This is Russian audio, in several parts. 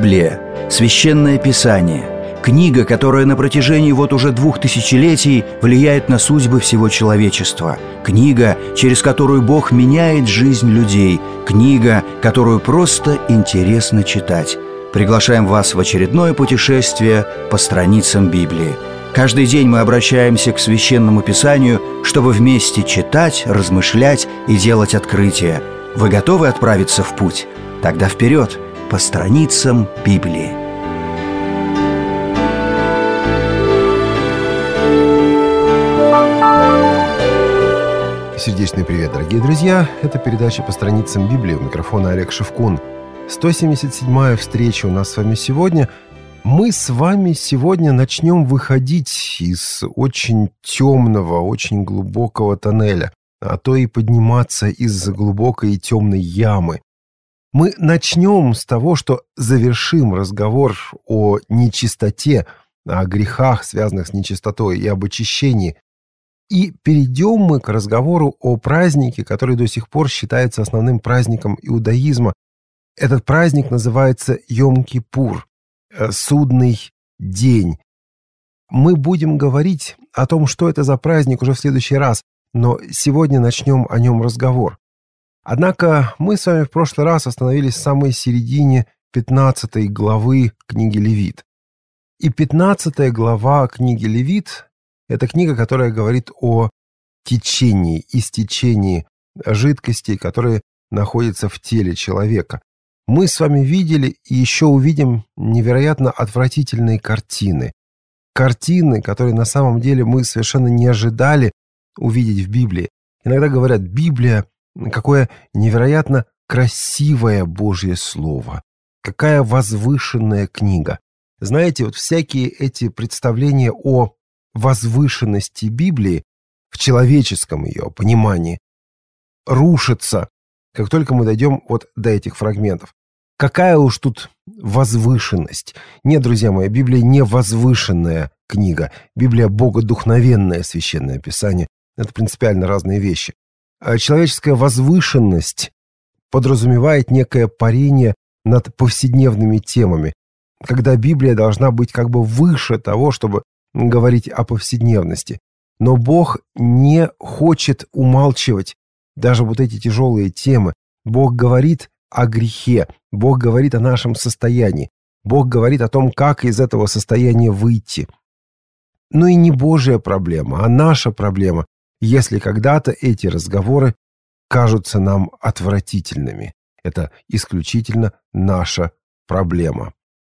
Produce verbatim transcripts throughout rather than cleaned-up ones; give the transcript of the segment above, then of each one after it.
Библия – священное писание, книга, которая на протяжении вот уже двух тысячелетий влияет на судьбы всего человечества, книга, через которую Бог меняет жизнь людей, книга, которую просто интересно читать. Приглашаем вас в очередное путешествие по страницам Библии. Каждый день мы обращаемся к Священному Писанию, чтобы вместе читать, размышлять и делать открытия. Вы готовы отправиться в путь? Тогда вперед, по страницам Библии. Сердечный привет, дорогие друзья! Это передача «По страницам Библии». У микрофона Олег Шевкун. сто семьдесят седьмая встреча у нас с вами сегодня. Мы с вами сегодня начнем выходить из очень темного, очень глубокого тоннеля, а то и подниматься из глубокой и темной ямы. Мы начнем с того, что завершим разговор о нечистоте, о грехах, связанных с нечистотой, и об очищении. И перейдем мы к разговору о празднике, который до сих пор считается основным праздником иудаизма. Этот праздник называется Йом-Кипур, судный день. Мы будем говорить о том, что это за праздник, уже в следующий раз, но сегодня начнем о нем разговор. Однако мы с вами в прошлый раз остановились в самой середине пятнадцатой главы книги Левит. И пятнадцатая глава книги Левит – это книга, которая говорит о течении, истечении жидкостей, которые находятся в теле человека. Мы с вами видели и еще увидим невероятно отвратительные картины. Картины, которые на самом деле мы совершенно не ожидали увидеть в Библии. Иногда говорят, Библия – какое невероятно красивое Божье Слово, какая возвышенная книга. Знаете, вот всякие эти представления о возвышенности Библии в человеческом ее понимании рушатся, как только мы дойдем вот до этих фрагментов. Какая уж тут возвышенность? Нет, друзья мои, Библия не возвышенная книга. Библия богодухновенное священное писание. Это принципиально разные вещи. А человеческая возвышенность подразумевает некое парение над повседневными темами, когда Библия должна быть как бы выше того, чтобы говорить о повседневности. Но Бог не хочет умалчивать даже вот эти тяжелые темы. Бог говорит о грехе, Бог говорит о нашем состоянии, Бог говорит о том, как из этого состояния выйти. Но и не Божья проблема, а наша проблема, если когда-то эти разговоры кажутся нам отвратительными. Это исключительно наша проблема.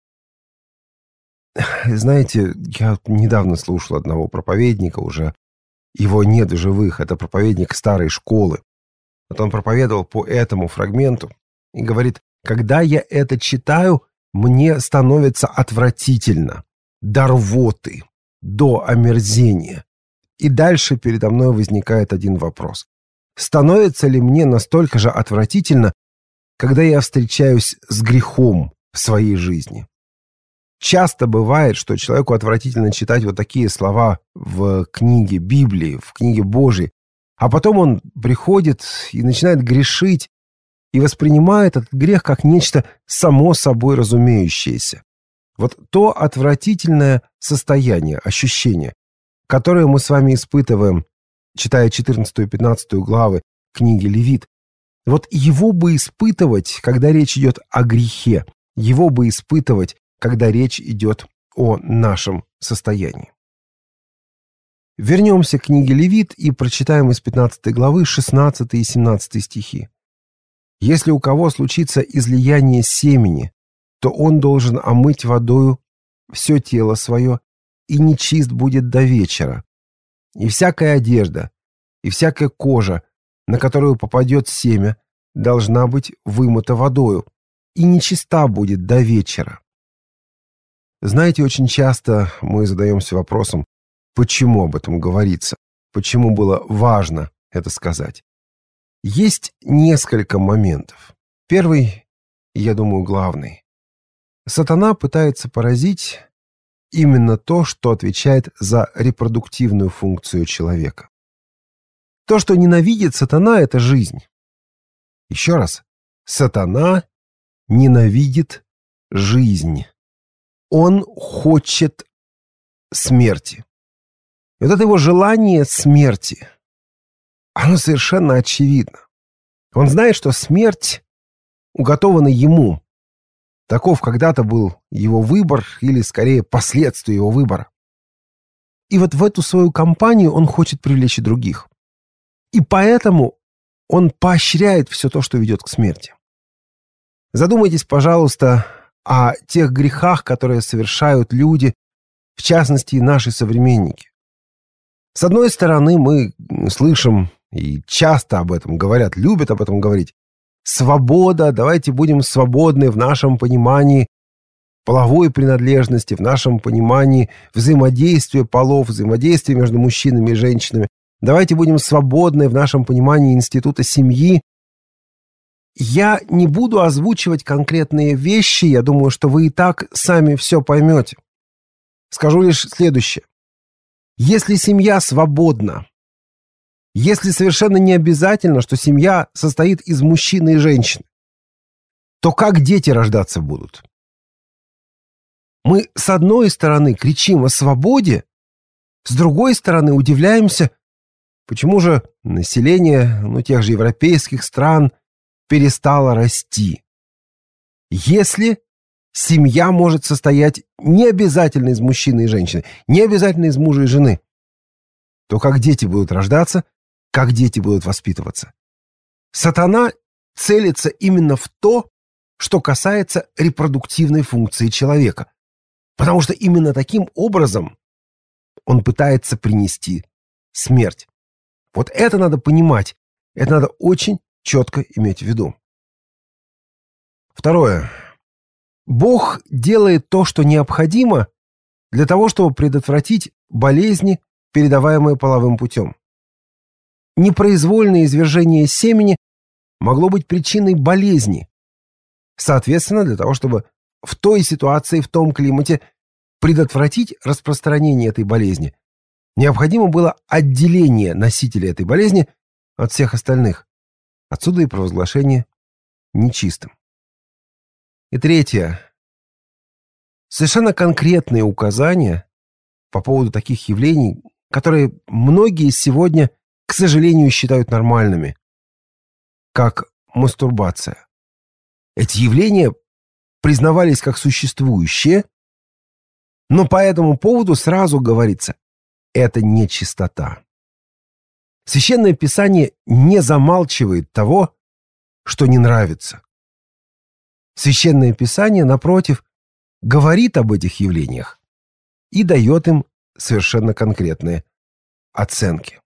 Знаете, я недавно слушал одного проповедника, уже его нет в живых, это проповедник старой школы. Вот он проповедовал по этому фрагменту и говорит, когда я это читаю, мне становится отвратительно, до рвоты, до омерзения. И дальше передо мной возникает один вопрос. Становится ли мне настолько же отвратительно, когда я встречаюсь с грехом в своей жизни? Часто бывает, что человеку отвратительно читать вот такие слова в книге Библии, в книге Божьей, а потом он приходит и начинает грешить и воспринимает этот грех как нечто само собой разумеющееся. Вот то отвратительное состояние, ощущение, которое мы с вами испытываем, читая четырнадцатую и пятнадцатую главы книги Левит, вот его бы испытывать, когда речь идет о грехе, его бы испытывать, когда речь идет о нашем состоянии. Вернемся к книге Левит и прочитаем из пятнадцатой главы шестнадцатый и семнадцатый стихи. «Если у кого случится излияние семени, то он должен омыть водою все тело свое, и нечист будет до вечера. И всякая одежда, и всякая кожа, на которую попадет семя, должна быть вымыта водою, и нечиста будет до вечера». Знаете, очень часто мы задаемся вопросом, почему об этом говорится, почему было важно это сказать. Есть несколько моментов. Первый, я думаю, главный. Сатана пытается поразить именно то, что отвечает за репродуктивную функцию человека. То, что ненавидит сатана, — это жизнь. Еще раз, сатана ненавидит жизнь. Он хочет смерти. И вот это его желание смерти, оно совершенно очевидно. Он знает, что смерть уготована ему. Таков когда-то был его выбор, или, скорее, последствия его выбора. И вот в эту свою компанию он хочет привлечь и других. И поэтому он поощряет все то, что ведет к смерти. Задумайтесь, пожалуйста, о тех грехах, которые совершают люди, в частности, наши современники. С одной стороны, мы слышим, и часто об этом говорят, любят об этом говорить, свобода, давайте будем свободны в нашем понимании половой принадлежности, в нашем понимании взаимодействия полов, взаимодействия между мужчинами и женщинами. Давайте будем свободны в нашем понимании института семьи. Я не буду озвучивать конкретные вещи, я думаю, что вы и так сами все поймете. Скажу лишь следующее. Если семья свободна, если совершенно не обязательно, что семья состоит из мужчины и женщины, то как дети рождаться будут? Мы, с одной стороны, кричим о свободе, с другой стороны, удивляемся, почему же население, ну, тех же европейских стран перестало расти. Если семья может состоять не обязательно из мужчины и женщины, не обязательно из мужа и жены, то как дети будут рождаться, как дети будут воспитываться? Сатана целится именно в то, что касается репродуктивной функции человека. Потому что именно таким образом он пытается принести смерть. Вот это надо понимать. Это надо очень четко иметь в виду. Второе. Бог делает то, что необходимо для того, чтобы предотвратить болезни, передаваемые половым путем. Непроизвольное извержение семени могло быть причиной болезни. Соответственно, для того, чтобы в той ситуации, в том климате предотвратить распространение этой болезни, необходимо было отделение носителя этой болезни от всех остальных. Отсюда и провозглашение нечистым. И третье. Совершенно конкретные указания по поводу таких явлений, которые многие сегодня, к сожалению, считают нормальными, как мастурбация. Эти явления признавались как существующие, но по этому поводу сразу говорится, это нечистота. Священное Писание не замалчивает того, что не нравится. Священное Писание, напротив, говорит об этих явлениях и дает им совершенно конкретные оценки.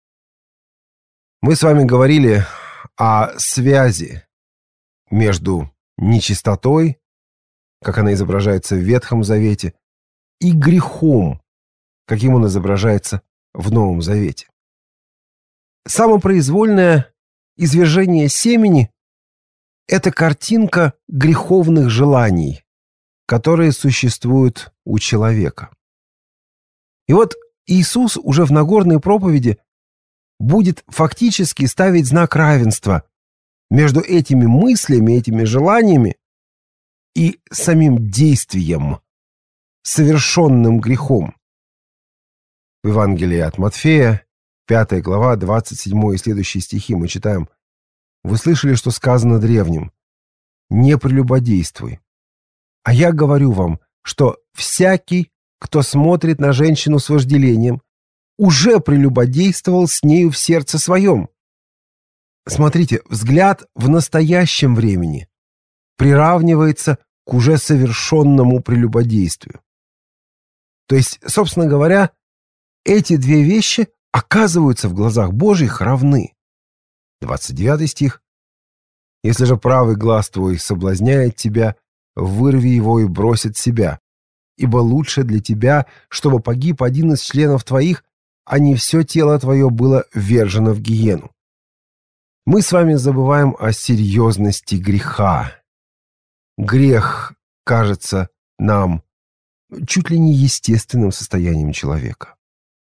Мы с вами говорили о связи между нечистотой, как она изображается в Ветхом Завете, и грехом, каким он изображается в Новом Завете. Самопроизвольное извержение семени – это картинка греховных желаний, которые существуют у человека. И вот Иисус уже в Нагорной проповеди будет фактически ставить знак равенства между этими мыслями, этими желаниями и самим действием, совершенным грехом. В Евангелии от Матфея, пятая глава, двадцать седьмой и следующие стихи мы читаем: «Вы слышали, что сказано древним: не прелюбодействуй. А я говорю вам, что всякий, кто смотрит на женщину с вожделением, уже прелюбодействовал с нею в сердце своем». Смотрите, взгляд в настоящем времени приравнивается к уже совершенному прелюбодействию. То есть, собственно говоря, эти две вещи оказываются в глазах Божьих равны. двадцать девятый стих. «Если же правый глаз твой соблазняет тебя, вырви его и брось от себя, ибо лучше для тебя, чтобы погиб один из членов твоих, а не все тело твое было ввержено в гиену». Мы с вами забываем о серьезности греха. Грех кажется нам чуть ли не естественным состоянием человека.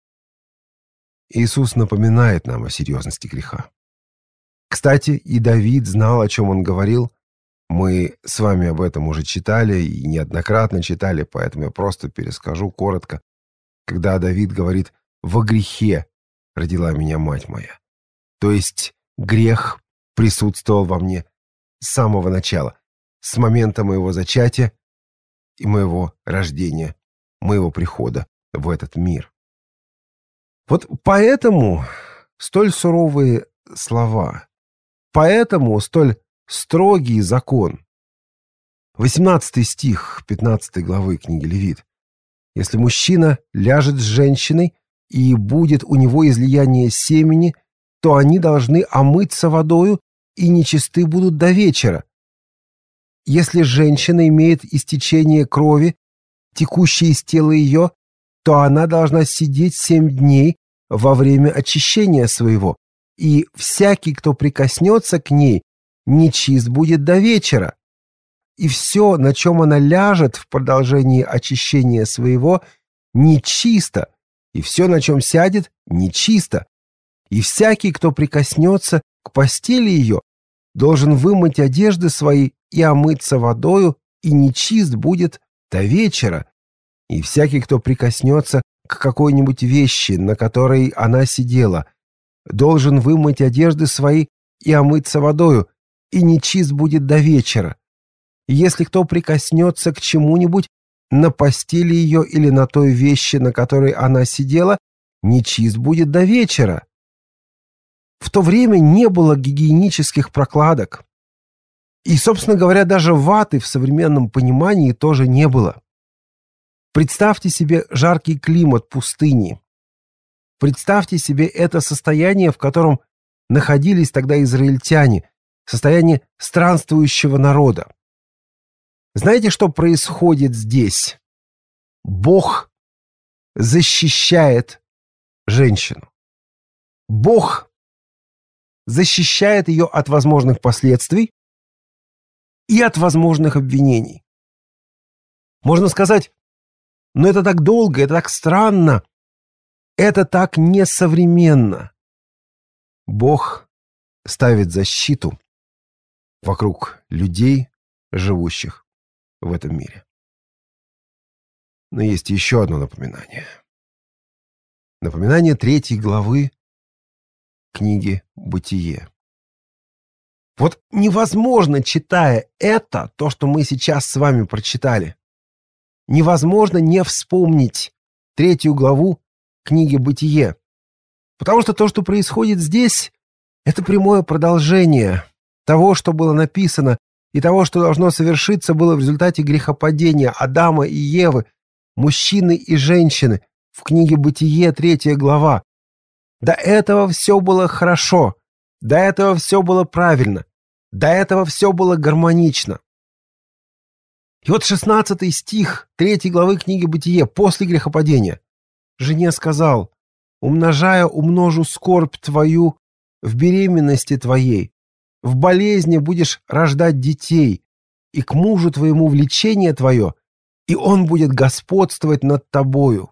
Иисус напоминает нам о серьезности греха. Кстати, и Давид знал, о чем он говорил, Мы с вами об этом уже читали и неоднократно читали, поэтому я просто перескажу коротко. Когда Давид говорит «во грехе родила меня мать моя». То есть грех присутствовал во мне с самого начала, с момента моего зачатия и моего рождения, моего прихода в этот мир. Вот поэтому столь суровые слова, поэтому столь строгий закон. восемнадцатый стих пятнадцатой главы книги Левит. Если мужчина ляжет с женщиной и будет у него излияние семени, то они должны омыться водою и нечисты будут до вечера. Если женщина имеет истечение крови, текущей из тела ее, то она должна сидеть семь дней во время очищения своего, и всякий, кто прикоснется к ней, нечист будет до вечера. И все, на чем она ляжет в продолжении очищения своего, нечисто, и все, на чем сядет, нечисто. И всякий, кто прикоснется к постели ее, должен вымыть одежды свои и омыться водою, и нечист будет до вечера. И всякий, кто прикоснется к какой-нибудь вещи, на которой она сидела, должен вымыть одежды свои и омыться водою, и нечист будет до вечера. И если кто прикоснется к чему-нибудь на постели ее или на той вещи, на которой она сидела, нечист будет до вечера. В то время не было гигиенических прокладок. И, собственно говоря, даже ваты в современном понимании тоже не было. Представьте себе жаркий климат пустыни. Представьте себе это состояние, в котором находились тогда израильтяне, состояние странствующего народа. Знаете, что происходит здесь? Бог защищает женщину. Бог защищает ее от возможных последствий и от возможных обвинений. Можно сказать, но это так долго, это так странно, это так несовременно. Бог ставит защиту вокруг людей, живущих в этом мире. Но есть еще одно напоминание. Напоминание третьей главы книги «Бытие». Вот невозможно, читая это, то, что мы сейчас с вами прочитали, невозможно не вспомнить третью главу книги «Бытие». Потому что то, что происходит здесь, это прямое продолжение того, что было написано, и того, что должно совершиться, было в результате грехопадения Адама и Евы, мужчины и женщины, в книге «Бытие», третья глава. До этого все было хорошо, до этого все было правильно, до этого все было гармонично. И вот шестнадцатый стих третьей главы книги «Бытие» после грехопадения. «Жене сказал: умножая умножу скорбь твою в беременности твоей, в болезни будешь рождать детей, и к мужу твоему влечение твое, и он будет господствовать над тобою».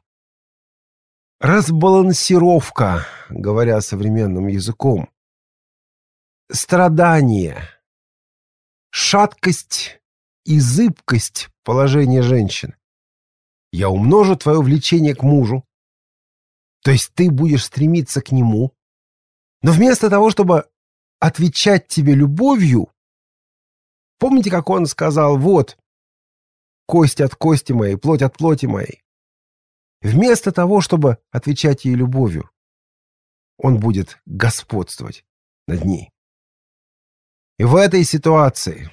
Разбалансировка, говоря современным языком. Страдание, шаткость и зыбкость положения женщин. Я умножу твое влечение к мужу, то есть ты будешь стремиться к нему, но вместо того, чтобы отвечать тебе любовью, помните, как он сказал: вот, кость от кости моей, плоть от плоти моей. Вместо того, чтобы отвечать ей любовью, он будет господствовать над ней. И в этой ситуации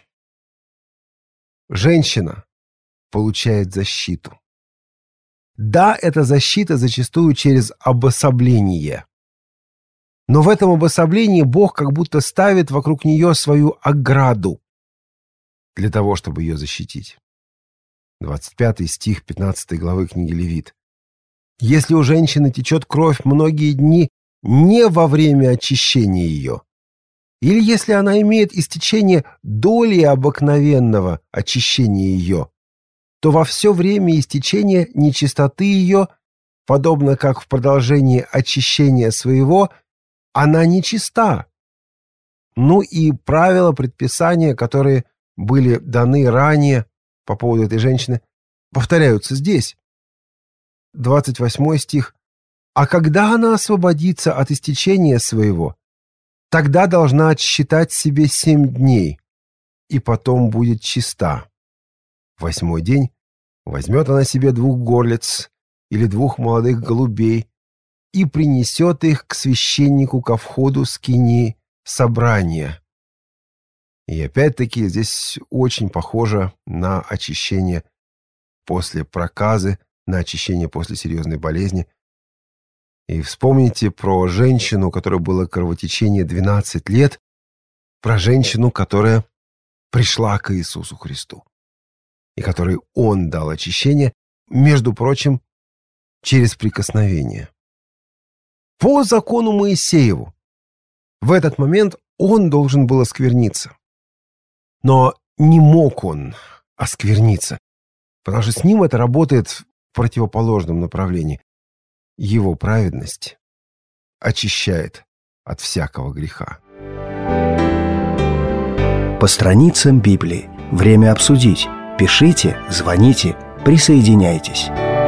женщина получает защиту. Да, эта защита зачастую через обособление. Но в этом обособлении Бог как будто ставит вокруг нее свою ограду для того, чтобы ее защитить. двадцать пятый стих пятнадцатой главы книги Левит. Если у женщины течет кровь многие дни не во время очищения ее, или если она имеет истечение доли обыкновенного очищения ее, то во все время истечения нечистоты ее, подобно как в продолжении очищения своего, она нечиста. Ну и правила, предписания, которые были даны ранее по поводу этой женщины, повторяются здесь. двадцать восьмой стих. «А когда она освободится от истечения своего, тогда должна отсчитать себе семь дней, и потом будет чиста. Восьмой день возьмет она себе двух горлиц или двух молодых голубей и принесет их к священнику ко входу скинии собрания». И опять-таки здесь очень похоже на очищение после проказы, на очищение после серьезной болезни. И вспомните про женщину, у которой было кровотечение двенадцать лет, про женщину, которая пришла к Иисусу Христу, и которой Он дал очищение, между прочим, через прикосновение. По закону Моисееву в этот момент он должен был оскверниться. Но не мог он оскверниться, потому что с ним это работает в противоположном направлении. Его праведность очищает от всякого греха. По страницам Библии. Время обсудить. Пишите, звоните, присоединяйтесь.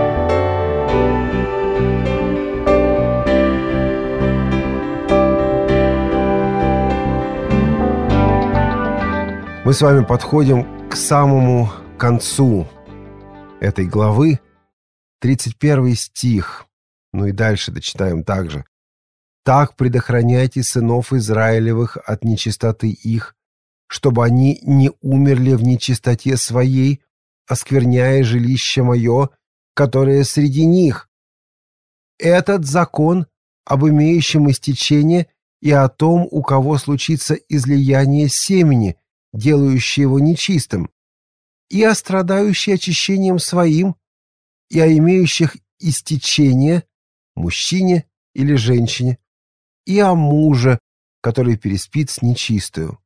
Мы с вами подходим к самому концу этой главы. тридцать первый стих. Ну и дальше дочитаем также. «Так предохраняйте сынов Израилевых от нечистоты их, чтобы они не умерли в нечистоте своей, оскверняя жилище мое, которое среди них. Этот закон об имеющем истечение и о том, у кого случится излияние семени, делающее его нечистым, и о страдающих очищением своим, и о имеющих истечение, мужчине или женщине, и о муже, который переспит с нечистою».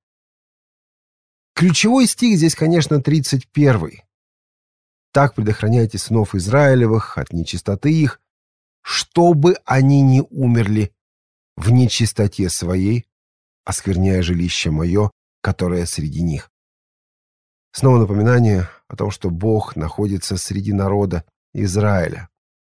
Ключевой стих здесь, конечно, тридцать первый. «Так предохраняйте сынов Израилевых от нечистоты их, чтобы они не умерли в нечистоте своей, оскверняя жилище мое, которое среди них». Снова напоминание о том, что Бог находится среди народа Израиля.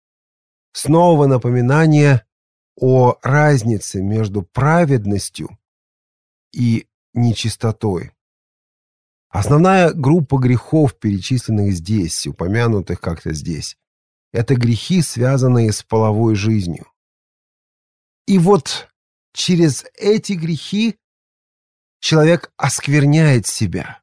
Снова напоминание о разнице между праведностью и нечистотой. Основная группа грехов, перечисленных здесь, упомянутых как-то здесь, это грехи, связанные с половой жизнью. И вот через эти грехи человек оскверняет себя.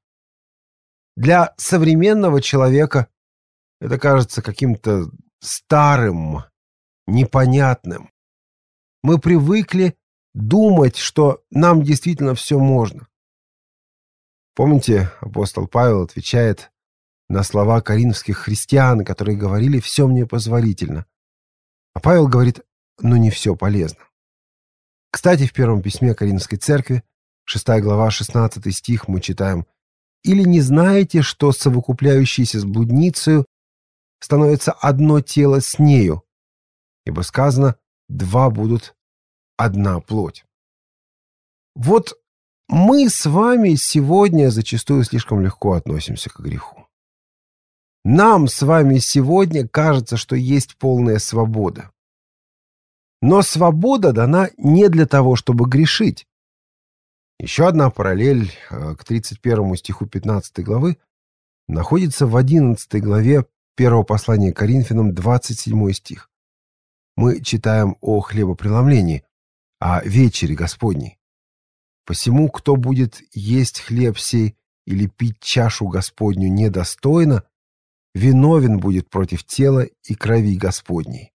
Для современного человека это кажется каким-то старым, непонятным. Мы привыкли думать, что нам действительно все можно. Помните, апостол Павел отвечает на слова коринфских христиан, которые говорили: «Все мне позволительно». А Павел говорит: «Но не все полезно». Кстати, в первом письме Коринфской церкви, шестая глава, шестнадцатый стих, мы читаем: «Или не знаете, что совокупляющийся с блудницею становится одно тело с нею? Ибо сказано: два будут одна плоть». Вот мы с вами сегодня зачастую слишком легко относимся к греху. Нам с вами сегодня кажется, что есть полная свобода. Но свобода дана не для того, чтобы грешить. Еще одна параллель к тридцать первому стиху пятнадцатой главы находится в одиннадцатой главе первого послания к Коринфянам, двадцать седьмой стих. Мы читаем о хлебопреломлении, о вечере Господней. «Посему, кто будет есть хлеб сей или пить чашу Господню недостойно, виновен будет против тела и крови Господней.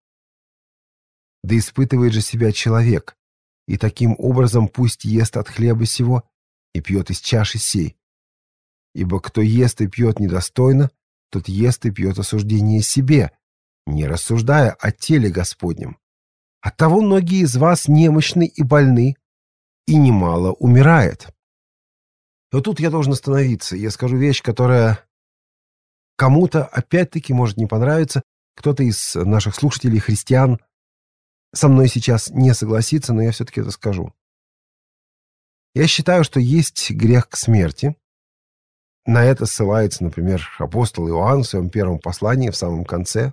Да испытывает же себя человек, и таким образом пусть ест от хлеба сего и пьет из чаши сей. Ибо кто ест и пьет недостойно, тот ест и пьет осуждение себе, не рассуждая о теле Господнем. Оттого многие из вас немощны и больны, и немало умирает». Но тут я должен остановиться. Я скажу вещь, которая кому-то опять-таки может не понравиться. Кто-то из наших слушателей, христиан, со мной сейчас не согласится, но я все-таки это скажу. Я считаю, что есть грех к смерти, На это ссылается, например, апостол Иоанн в своем первом послании в самом конце.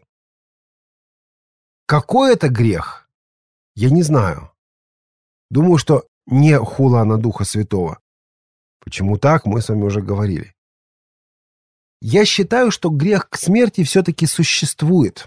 Какой это грех? Я не знаю. Думаю, что не хула на Духа Святого. Почему так, мы с вами уже говорили. Я считаю, что грех к смерти все-таки существует.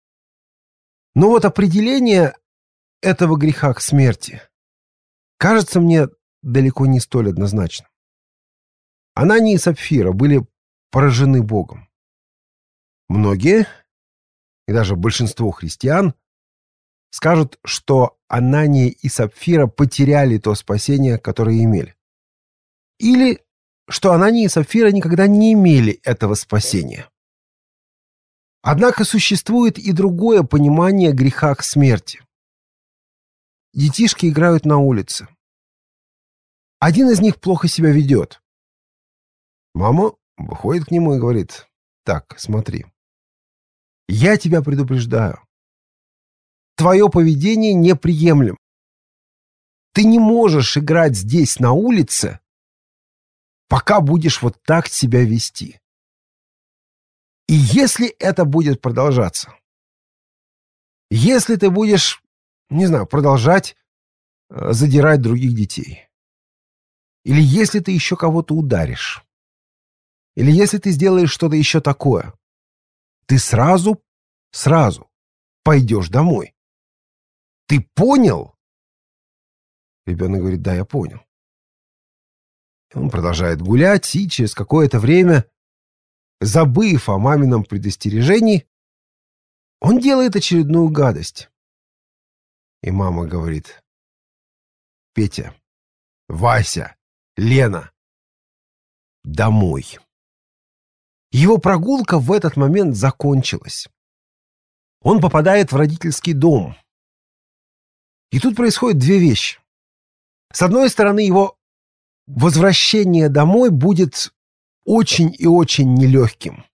Но вот определение этого греха к смерти кажется мне далеко не столь однозначным. Анания и Сапфира были поражены Богом. Многие, и даже большинство христиан, скажут, что Анания и Сапфира потеряли то спасение, которое имели. Или что Анания и Сапфира никогда не имели этого спасения. Однако существует и другое понимание греха к смерти. Детишки играют на улице. Один из них плохо себя ведет. Мама выходит к нему и говорит: «Так, смотри, я тебя предупреждаю. Твое поведение неприемлемо. Ты не можешь играть здесь на улице, пока будешь вот так себя вести. И если это будет продолжаться, если ты будешь, не знаю, продолжать э, задирать других детей, или если ты еще кого-то ударишь, или если ты сделаешь что-то еще такое, ты сразу, сразу пойдешь домой. Ты понял?» Ребенок говорит: «Да, я понял». Он продолжает гулять, и через какое-то время, забыв о мамином предостережении, он делает очередную гадость. И мама говорит: «Петя, Вася, Лена, домой». Его прогулка в этот момент закончилась. Он попадает в родительский дом. И тут происходят две вещи. С одной стороны, его возвращение домой будет очень и очень нелегким.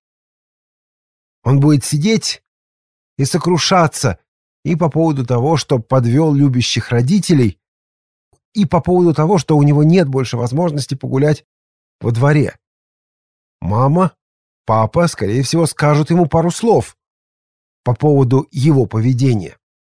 Он будет сидеть и сокрушаться и по поводу того, что подвел любящих родителей, и по поводу того, что у него нет больше возможности погулять во дворе. Мама, папа, скорее всего, скажут ему пару слов по поводу его поведения.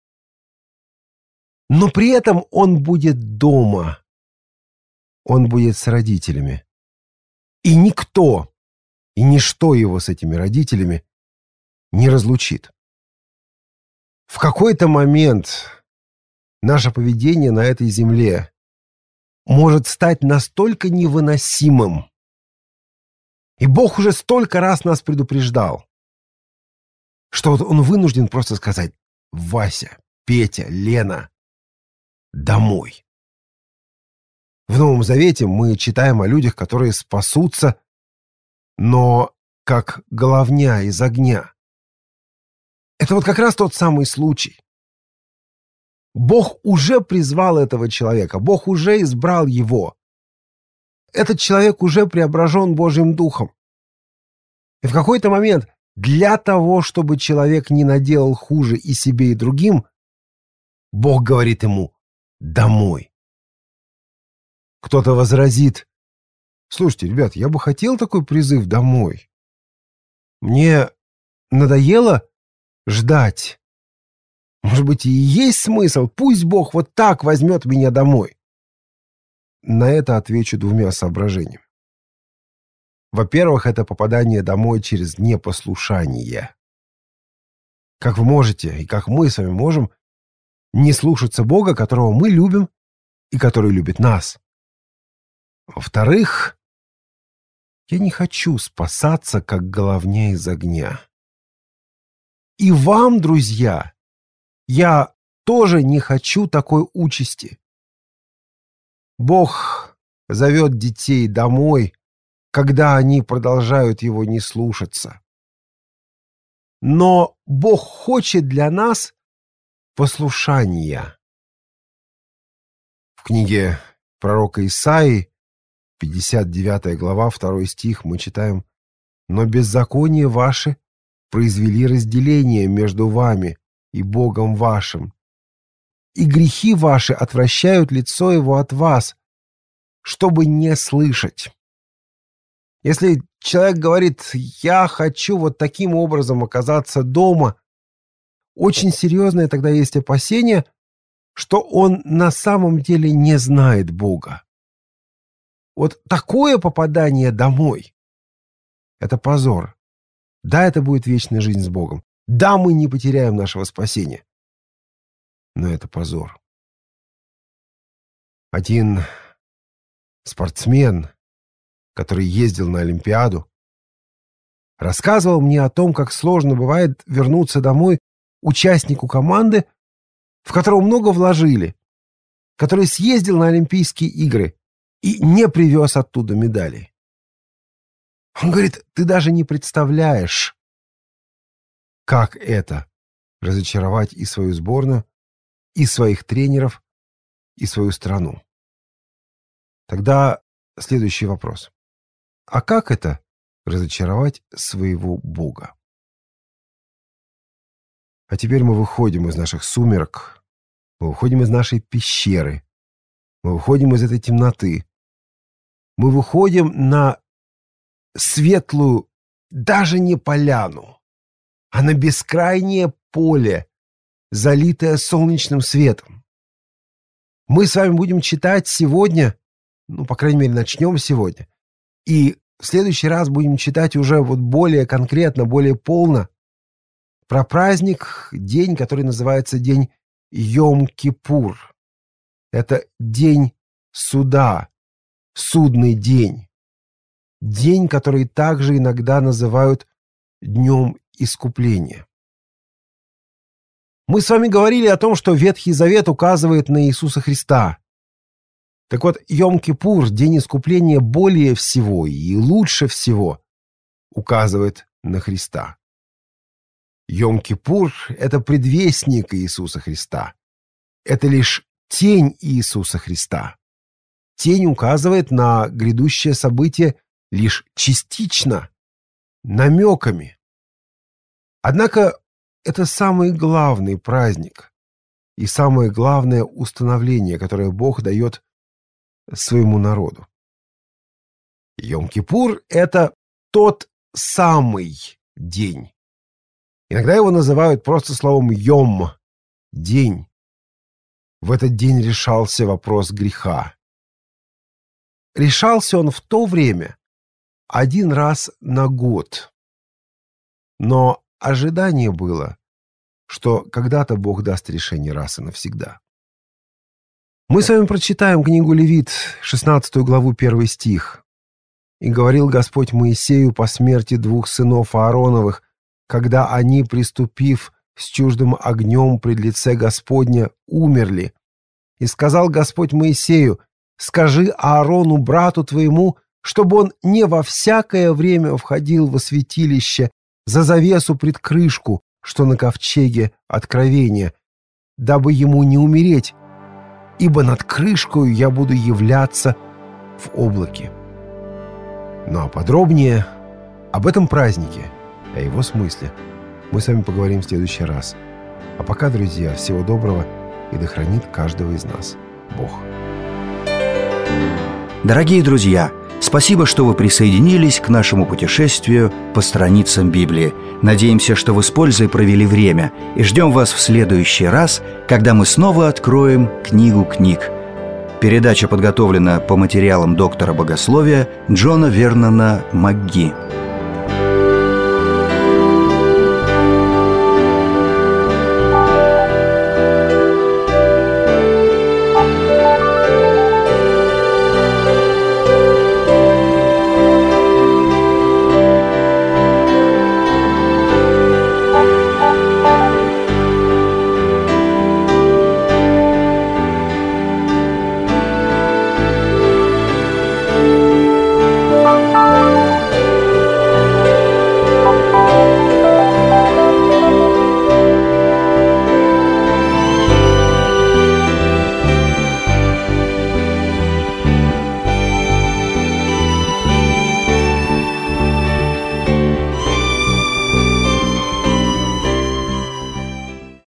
Но при этом он будет дома. Он будет с родителями. И никто, и ничто его с этими родителями не разлучит. В какой-то момент наше поведение на этой земле может стать настолько невыносимым. И Бог уже столько раз нас предупреждал, что вот он вынужден просто сказать: «Вася, Петя, Лена, домой». В Новом Завете мы читаем о людях, которые спасутся, но как головня из огня. Это вот как раз тот самый случай. Бог уже призвал этого человека, Бог уже избрал его. Этот человек уже преображен Божьим Духом. И в какой-то момент для того, чтобы человек не наделал хуже и себе, и другим, Бог говорит ему: «Домой». Кто-то возразит: «Слушайте, ребят, я бы хотел такой призыв домой. Мне надоело ждать. Может быть, и есть смысл, пусть Бог вот так возьмет меня домой». На это отвечу двумя соображениями. Во-первых, это попадание домой через непослушание. Как вы можете, и как мы с вами можем, не слушаться Бога, которого мы любим и который любит нас? Во-вторых, я не хочу спасаться, как головня из огня. И вам, друзья, я тоже не хочу такой участи. Бог зовет детей домой, когда они продолжают его не слушаться. Но Бог хочет для нас послушания. В книге пророка Исаии, пятьдесят девятая глава, второй стих, мы читаем: «Но беззаконие ваши произвели разделение между вами и Богом вашим, и грехи ваши отвращают лицо его от вас, чтобы не слышать». Если человек говорит: «Я хочу вот таким образом оказаться дома», очень серьезное тогда есть опасение, что он на самом деле не знает Бога. Вот такое попадание домой — это позор. Да, это будет вечная жизнь с Богом. Да, мы не потеряем нашего спасения. Но это позор. Один спортсмен, который ездил на Олимпиаду, рассказывал мне о том, как сложно бывает вернуться домой участнику команды, в которого много вложили, который съездил на Олимпийские игры и не привез оттуда медали. Он говорит: ты даже не представляешь, как это — разочаровать и свою сборную, и своих тренеров, и свою страну. Тогда следующий вопрос. А как это — разочаровать своего Бога? А теперь мы выходим из наших сумерок, мы выходим из нашей пещеры, мы выходим из этой темноты, мы выходим на светлую, даже не поляну, а на бескрайнее поле, залитое солнечным светом. Мы с вами будем читать сегодня, ну, по крайней мере, начнем сегодня, и в следующий раз будем читать уже вот более конкретно, более полно про праздник, день, который называется день Йом-Кипур. Это день суда, судный день. День, который также иногда называют днем искупления. Мы с вами говорили о том, что Ветхий Завет указывает на Иисуса Христа. Так вот, Йом-Кипур, день искупления, более всего и лучше всего указывает на Христа. Йом-Кипур — это предвестник Иисуса Христа. Это лишь тень Иисуса Христа. Тень указывает на грядущее событие лишь частично, намеками. Однако это самый главный праздник и самое главное установление, которое Бог дает своему народу. Йом-Кипур — это тот самый день. Иногда его называют просто словом «йом» — день. В этот день решался вопрос греха. Решался он в то время один раз на год. Но ожидание было, что когда-то Бог даст решение раз и навсегда. Мы с вами прочитаем книгу Левит, шестнадцатую главу, первый стих. «И говорил Господь Моисею по смерти двух сынов Аароновых, когда они, приступив с чуждым огнем пред лице Господня, умерли. И сказал Господь Моисею: скажи Аарону, брату твоему, чтобы он не во всякое время входил во святилище за завесу пред крышку, что на ковчеге откровения, дабы ему не умереть, ибо над крышкою я буду являться в облаке». Ну а подробнее об этом празднике, о его смысле, мы с вами поговорим в следующий раз. А пока, друзья, всего доброго, и да хранит каждого из нас Бог. Дорогие друзья, спасибо, что вы присоединились к нашему путешествию по страницам Библии. Надеемся, что вы с пользой провели время, и ждем вас в следующий раз, когда мы снова откроем книгу книг. Передача подготовлена по материалам доктора богословия Джона Вернона МакГи.